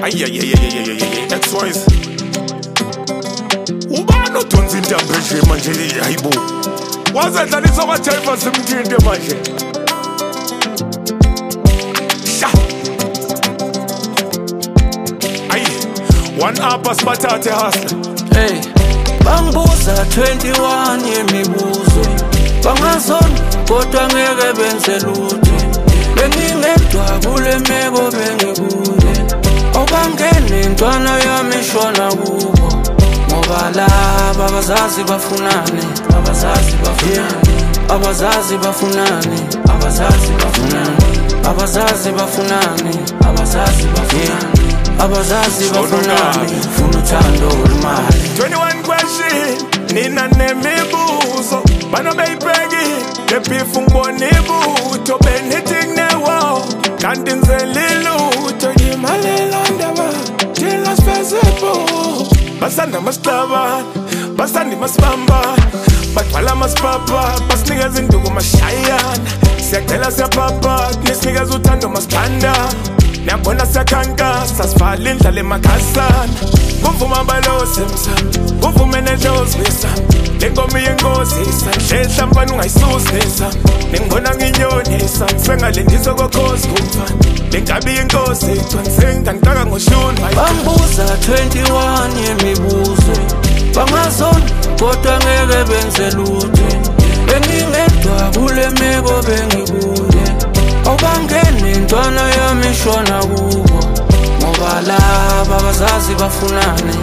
Ex-wise ubani odonsa intambo nje manje hayibo wazadlalisa ama-typers emthinte manje one up asibathathe hustle. Hey, bangibuza 21 yemibuzo bangazona kodwa ngeke benze lutho bengingedwa kule meko bengikuye obangene intwana yami ishona kubo ngoba laba abazazi bafunane abazazi bafunane abazazi bafunane funa uthando olumali 21 question nina nemibuzo bana beyibheki lebifu ngibona ibutho benitting newo kanti nzelilutho yimalela ndaba thina sifezepho basanda mastabana basanda masibamba bagcwala masipapa basinikeza induku mashayana siyacela siyapapa nisinikeza uthando masithanda niyabona siyakhankasa sivala indlala emakhasana kuvuma abalosi emsamo kuvume nedlozi ngesamo le ngoma iyengozisa nhlehla mfana ungayisusa ningibona nginyonisa ngisengalendisa kokhozi kumfana le ngabe iyinkosi ngangitaka ngoshuni bangibuza 21 yemibuzo bangazona kodwa ngeke benze lutho bengingedwa kule meko bengikuye obangene intwana yami ishona kubo ngoba laba abazazi bafunane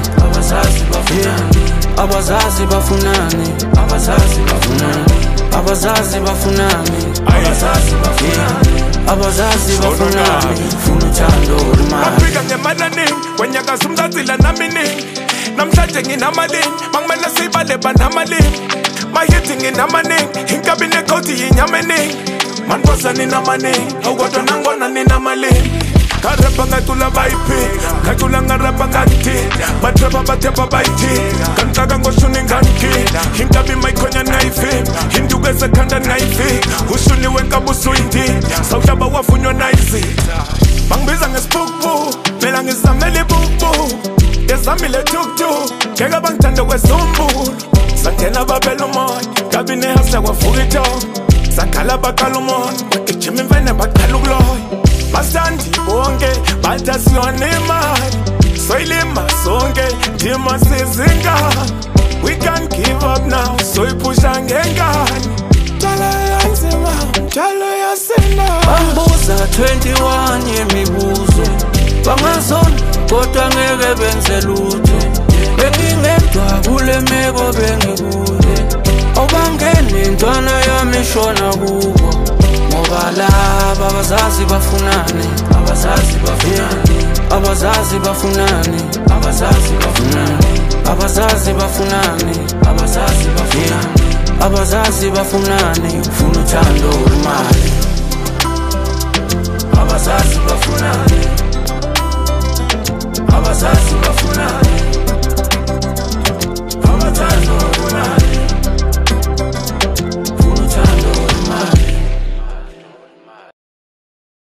funa uthando olumali afika ngemalaningi wenyakaza umzazila naminingi namhlanje nginamalini mangimele siyibale banamalini mayithi nginamaningi inkabi nekoti yinyameningi manbosa ninamaningi awukodwa nangibona ninamalini ngarapha ngatula bayiphika ngatula ngarapha ngakuthina batrapha bathepha bayithika kantlaka ngoshuni ngangikhina inkabi mayikhonyana ngayivimba induku esekhanda ngayivika ushuni wenkabi usuyindina sawuhlaba wavunywa nayizitha bangibiza ngesibukbuku phela ngizamela ibukbuku ngezamile tuktuk ngeke bangithande kwezumbulo sangena babela umoya kabi nehasla kwavuka ithongo sakhala baqala umoya bagijima imfene baqala ukuloya basithandi bonke bathi asiyona imali soyilima sonke ndima sizingane we can't give up now soyiphusha ngengane njalo yanzima njalo yasina bangibuza 21 yemibuzo bangazona kodwa ngeke benze lutho bengingedwa kule meko bengikuye obangene intwana yami ishona kubo ngoba laba abazazi bafunane funa uthando olumali abazazi bafunane